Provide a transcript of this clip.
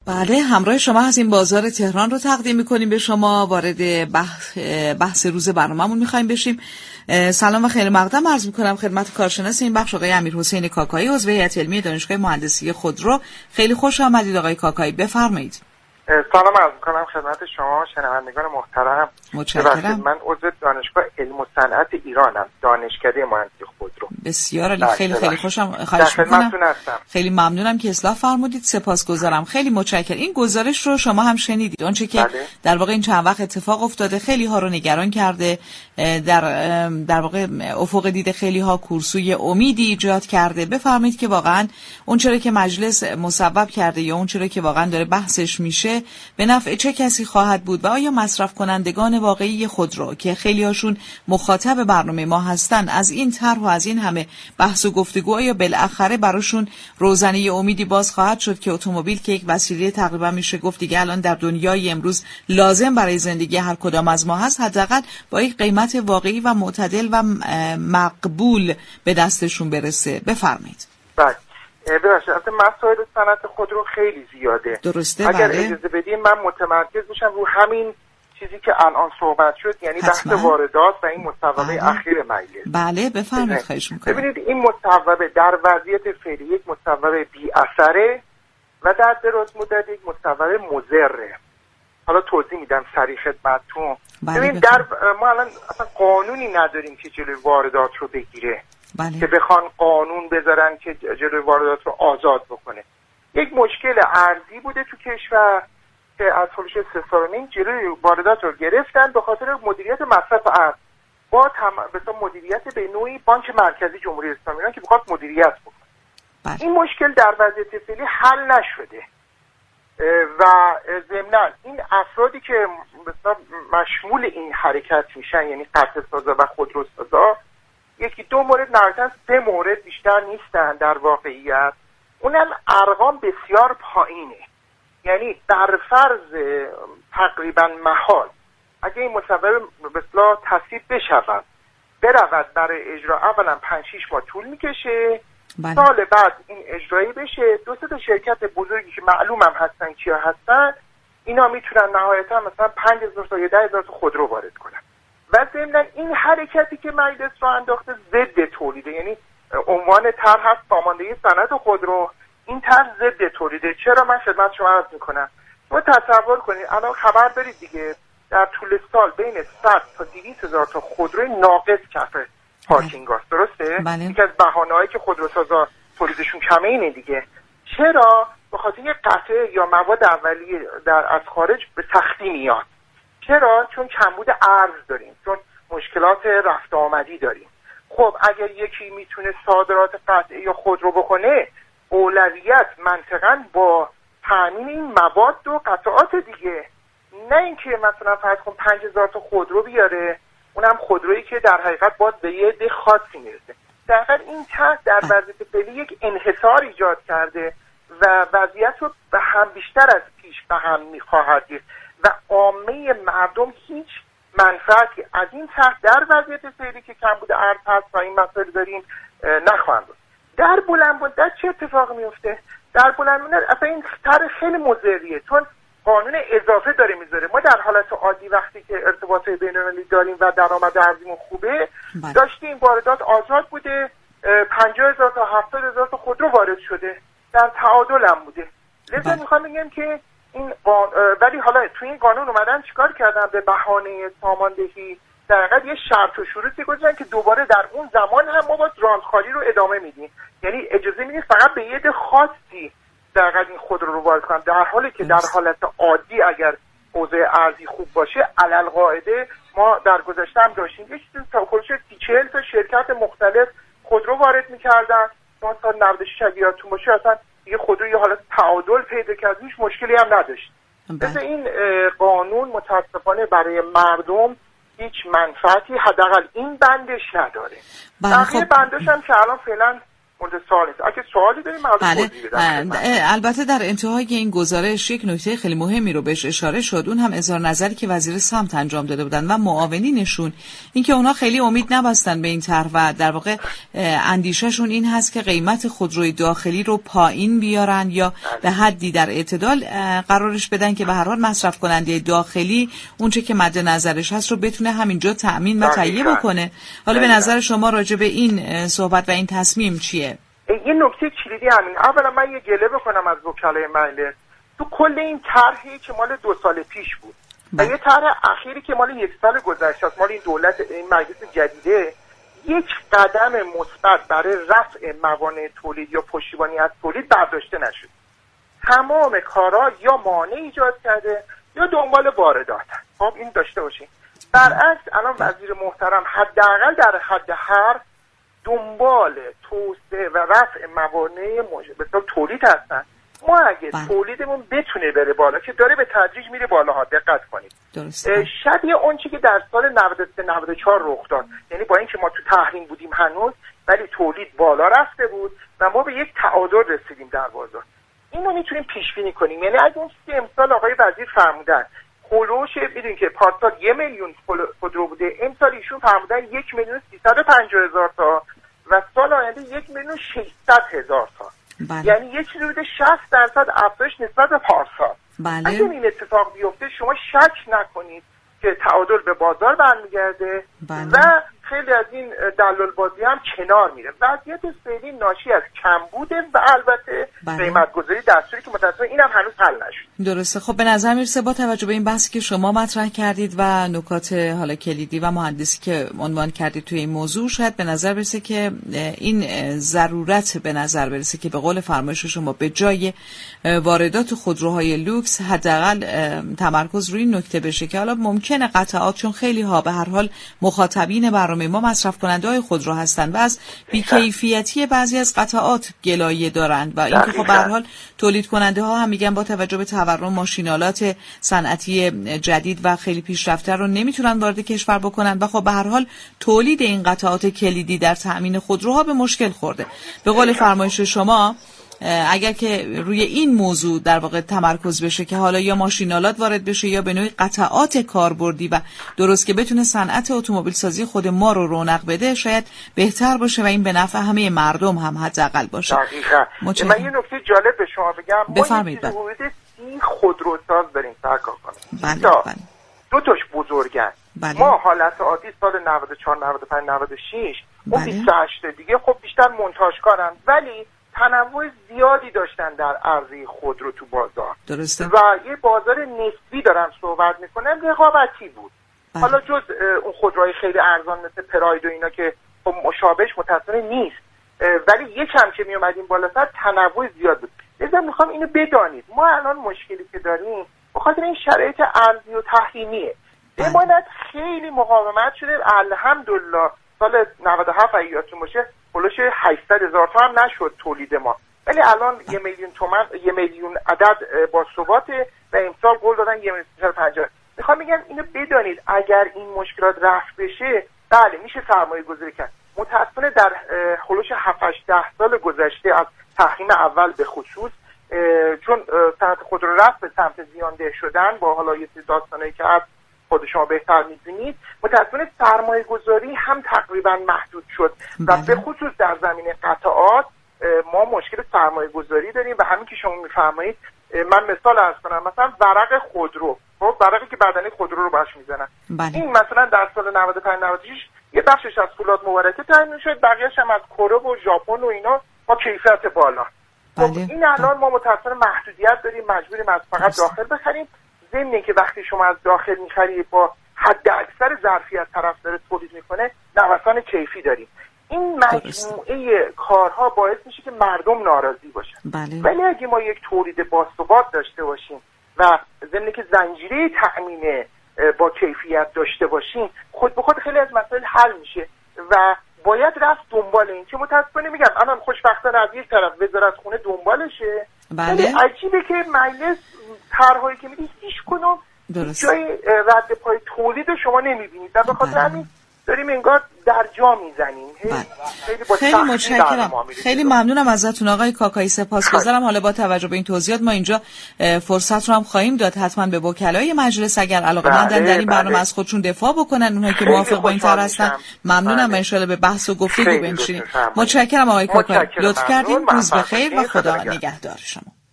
بله، همراه شما هستیم. بازار تهران رو تقدیم می‌کنیم به شما. وارد بحث روز برنامه‌مون می‌خوایم بشیم. سلام و خیلی مقدم عرض می‌کنم خدمت کارشناس این بخش آقای امیرحسین کاکایی، عضو هیئت علمی دانشگاه مهندسی خودرو. خیلی خوش آمدید آقای کاکایی، بفرمایید. سلام عرض می‌کنم خدمت شما شنوندگان محترم. متشکرم. من عضو دانشگاه علم و صنعت ایرانم، دانشکده مهندسی خودرو. بسیار عالی، خیلی خوشم. خواهش می‌کنم. خیلی ممنونم که اصلاح فرمودید، سپاسگزارم. خیلی متشکرم. این گزارش رو شما هم شنیدید، اونچه که در واقع این چند وقت اتفاق افتاده خیلی ها رو نگران کرده، در واقع افق دید خیلی ها کورسوی امیدی ایجاد کرده. بفرمایید که واقعا اون چرا که مجلس مصوب کرده یا اون چرا که واقعا داره بحثش میشه به نفع چه کسی خواهد بود و آیا مصرف کنندگان واقعی خودرو که خیلی هاشون مخاطب برنامه ما هستن از این طرح و از این همه بحث و گفتگو آیا بالاخره براشون روزنه امیدی باز خواهد شد که اتومبیل که یک وسیله تقریبا میشه گفت دیگه الان در دنیای امروز لازم برای زندگی هر کدام از ما هست، حداقل با یک قیمت واقعی و معتدل و مقبول به دستشون برسه. بفرمایید. بله. ببخشید، مسائل صنعت خودرو خیلی زیاده. درسته. اگر بله. اجازه بدین من متمرکز میشم رو همین چیزی که الان صحبت شد، یعنی بحث واردات و این مصوبه اخیر مجلس. بله بفرمایید، خواهش می‌کنم. ببینید این مصوبه در وضعیت فعلی یک مصوبه بی اثره و در دراز مدت یک مصوبه مضره. حالا توضیح میدم سریع خدمتتون. ببین ما الان اصلا قانونی نداریم که جلوی واردات رو بگیره. بله. که بخوان قانون بذارن که جلوی واردات رو آزاد بکنه. یک مشکل ارزی بوده تو کشور که از هولش 3 سال و نیم جلوی واردات رو گرفتن به خاطر مدیریت مصرف ارز با مدیریت به نوعی بانک مرکزی جمهوری اسلامی ایران که بخواد مدیریت بکنه. بله. این مشکل در وضعیت فعلی حل نشده و ضمناً این افرادی که مشمول این حرکت میشن، یعنی قطع سازا و خودروسازا، یکی دو مورد نهایتاً 3 مورد بیشتر نیستن در واقعیت، اونم ارقام بسیار پایینه. یعنی در فرض تقریبا محال اگه این مصوبه به اصطلاح تصویب بشود برود برای اجرا، اولا 5-6 ماه طول میکشه. بله. سال بعد این اجرایی بشه، 2-3 تا شرکت بزرگی که معلوم هم هستن کیا هستن، اینا میتونن نهایتا مثلا 5000 تا 10000 تا خودرو وارد کنن. و ضمن این حرکتی که مجلس رو انداخته ضد تولیده، یعنی عنوان طرح هست ساماندهی صنعت خودرو، این طرح ضد تولیده. چرا؟ من خدمت شما عرض میکنم. شما تصور کنید الان خبر دارید دیگه در طول سال بین 100 تا 200 هزار تا خودرو ناقص کف پارکینگ هست. درسته؟ بله. یکی از بهانه‌هایی که خودروسازا تولیدشون کمه اینه دیگه. چرا؟ به خاطر یه قطعه یا مواد اولیه از خارج به سختی میاد. چرا؟ چون کمبود ارز داریم، چون مشکلات رفت آمدی داریم. خب اگر یکی میتونه صادرات قطعی یا خودرو بکنه، اولویت منطقاً با تامین این مواد و قطعات دیگه، نه اینکه مثلا فرض کن 5000 تا خودرو بیاره، اونم خودرویی که در حقیقت باز به یه عده خاصی میرسه. در حقیقت این طرح در وضعیت فعلی یک انحصار ایجاد کرده و وضعیت رو به هم بیشتر از پیش به هم میخواهد گرفت و عامه مردم هیچ منفعتی از این طرح در وضعیت فعلی که کمبود ارز هست و این مسائل داریم نخواهند بود. در بلند مدت چه اتفاقی میفته؟ در بلند مدت اصلا این طرح خیلی مضریه، چون قانون اضافه داره میذاره. ما در حالت عادی وقتی که ارتباطات بین‌المللی داریم و درآمد ارزیمون خوبه، داشتیم واردات آزاد بوده، 50000 تا 70000 تا خودرو وارد شده، در تعادل هم بوده. لذا میخوام بگم که این ولی حالا تو این قانون اومدن چیکار کردن؟ به بهانه ساماندهی در حقیقت یه شرط و شروطی گذاشتن که دوباره در اون زمان هم ما باز راندخاری رو ادامه میدیم، یعنی اجازه میدیم فقط به یه عده خاصی در حقیقت این خودرو رو وارد کنن، در حالی که در حالت عادی اگر اوضاع ارزی خوب باشه علل قاعده ما در گذشته هم داشتیم یه چیزی تا خودش 30-40 تا شرکت مختلف خودرو وارد میکردن. ما سال 96 اگه یادتون باشه اصلا یه خودرو یه حالت تعادل پیدا کرد، هیچ مشکلی هم نداشت. مثل این قانون متاسفانه برای مردم هیچ منفعتی حداقل این بندش نداره. بقیه بندش هم که الان فعلا مورد سوال نیست. اگه سوالی داریم البته در انتهای این گزارش یک نکته خیلی مهمی رو بهش اشاره شد، اون هم اظهار نظری که وزیر سمت انجام داده بودن و معاونینشون، اینکه اونا خیلی امید نبستن به این طرح و در واقع اندیشهشون این هست که قیمت خودروی داخلی رو پایین بیارن یا به حدی در اعتدال قرارش بدن که به هر حال مصرف کننده داخلی اونچه که مد نظرش هست رو بتونه همینجا تأمین و تهیه بکنه. حالا به نظر شما راجع به این صحبت و این تصمیم چیه؟ یه نکته کلیدی همین. اولا من یه گله بکنم از وکلای مجلس. تو کل این طرحی که مال 2 سال پیش بود و یه طرح اخیری که مال 1 سال گذشته است، مال این دولت، این مجلس جدیده، یک قدم مثبت برای رفع موانع تولید یا پشتیبانی از تولید برداشته نشد. تمام کارا یا مانع ایجاد کرده یا دنبال واردات. خب این داشته باشین. برعکس الان وزیر محترم حداقل در حد حرف دنبال توسعه و رفع موانع مثلا تولید هستن. ما اگه تولیدمون بتونه بره بالا، که داره به تدریج میره بالاها، دقت کنید. شبیه اون چیزی که در سال 93 94 رخ داد، یعنی با اینکه ما تو تحریم بودیم هنوز، ولی تولید بالا رفته بود و ما به یک تعادل رسیدیم در بازار. اینو میتونیم پیش بینی کنیم. یعنی اگه اون 3 امسال آقای وزیر فرمودن هولوش، میدونید که پارسال 1 میلیون خودرو بوده، امسال ایشون فرمودن 1,350,000 تا و سال آینده 1,600,000 تا. یعنی یه چیزی بوده 60% افزایش نسبت به پارسال. اگه این اتفاق بیفته شما شک نکنید که تعادل به بازار برمیگرده و خیلی از این دلال بازی هم کنار میره. وضعیت فعلی ناشی از کمبوده و البته قیمت گذاری دستوری که متأسفانه اینم هنوز حل نشد. درسته. خب به نظر میرسه با توجه به این بحثی که شما مطرح کردید و نکات حالا کلیدی و مهندسی که عنوان کردید توی این موضوع، شاید به نظر برسه که این ضرورت به نظر برسه که به قول فرمایش شما به جای واردات خودروهای لوکس حداقل تمرکز روی این نکته بشه که حالا ممکنه قطعات، چون خیلی ها به هر حال مخاطبین برنامه ما مصرف کننده های خودرو هستند و از بی‌کیفیتی بعضی از قطعات گلایه دارند و اینکه خب به هر حال تولید کننده ها هم میگن با توجه به تورم ماشینالات صنعتی جدید و خیلی پیشرفته رو نمیتونن وارد کشور بکنن و خب به هر حال تولید این قطعات کلیدی در تأمین خودروها به مشکل خورده. به قول فرمایش شما اگر که روی این موضوع در واقع تمرکز بشه که حالا یا ماشینالات وارد بشه یا به نوعی قطعات کاربردی و درست که بتونه صنعت اتومبیل سازی خود ما رو رونق بده، شاید بهتر باشه و این به نفع همه مردم هم حداقل باشه. دقیقاً. من یه نکته جالب به شما بگم. بفرمایید. ما حدود 30 خودروساز داریم سرکار کنیم. بله. 2 تاش بزرگن. ما حالت عادی سال 94 95 96 اون 28 دیگه خب بیشتر مونتاژکارن، ولی تنوع زیادی داشتن در عرضه خودرو تو بازار. درسته. و یه بازار نسبی دارم صحبت میکنم، رقابتی بود. حالا جز اون خودروهای خیلی ارزان مثل پراید و اینا که خب مشابهش متأسفانه نیست، ولی یکم که میومدیم بالاتر تنوع زیاد بود. لذا میخوام اینو بدانید ما الان مشکلی که داریم بخاطر این شرایط ارزی و تحریمیه. امانت خیلی مقاومت شده. الحمدلله سال 97 اگه یادتون باشه هولوش 800,000 تا هم نشد تولید ما، ولی الان 1 میلیون عدد با ثبات و امسال قول دادن 1,350,000. میخوام بگم اینو بدانید اگر این مشکلات رفع بشه بله میشه سرمایه گذاری کرد. متأسفانه در هولوش 7-8 سال گذشته از تحریم اول به خصوص، چون صنعت خودرو رفت به سمت زیانده شدن با حالا یه داستانایی که از خود شما بهتر می‌دونید، متأسفانه سرمایه گذاری هم تقریبا محدود شد و به خصوص در زمینه قطعات ما مشکل سرمایه گذاری داریم و همین که شما میفرمایید. من مثال عرض کنم، مثلا ورق خودرو، خب ورقی که بدنه خودرو رو باش میزنن، این مثلا در سال 95 96 یه بخشش از فولاد مبارکه تامین شد، بقیه‌اش هم از کره و ژاپن و اینا با کیفیت بالا. خب این الان ما متأسفانه محدودیت داریم، مجبوریم از فقط داخل بخریم. ضمن که وقتی شما از داخل می‌خرید با حد اکثر ظرفیت طرف داره تولید میکنه، نوسان کیفی داریم. این مجموعه کارها باعث میشه که مردم ناراضی باشن. ولی اگه ما یک تولید باثبات داشته باشیم و ضمن که زنجیره تأمین با کیفیت داشته باشیم، خود به خود خیلی از مسائل حل میشه و باید رفت دنبال این که متأسفانه میگم الان خوشبختانه از یک طرف وزارت خونه دنبالشه، ولی عجیبه که مجلس طرحی که میدید هیچ کدوم جای رد پای تولید شما نمیبینید و به خاطر همین داریم انگار در جا میزنیم. خیلی متشکرم. خیلی ممنونم ازتون آقای کاکایی، سپاسگزارم. حالا با توجه به این توضیحات ما اینجا فرصت رو هم خواهیم داد حتما به وکلای مجلس اگر علاقه‌مندن در این برنامه از خودشون دفاع بکنن، اونایی که موافق با این طرح هستن. ممنونم. ان شاءالله به بحث و گفتگو بنشینیم. متشکرم آقای کاکایی، لطف کردین. روز بخیر و خدا نگهدار شما.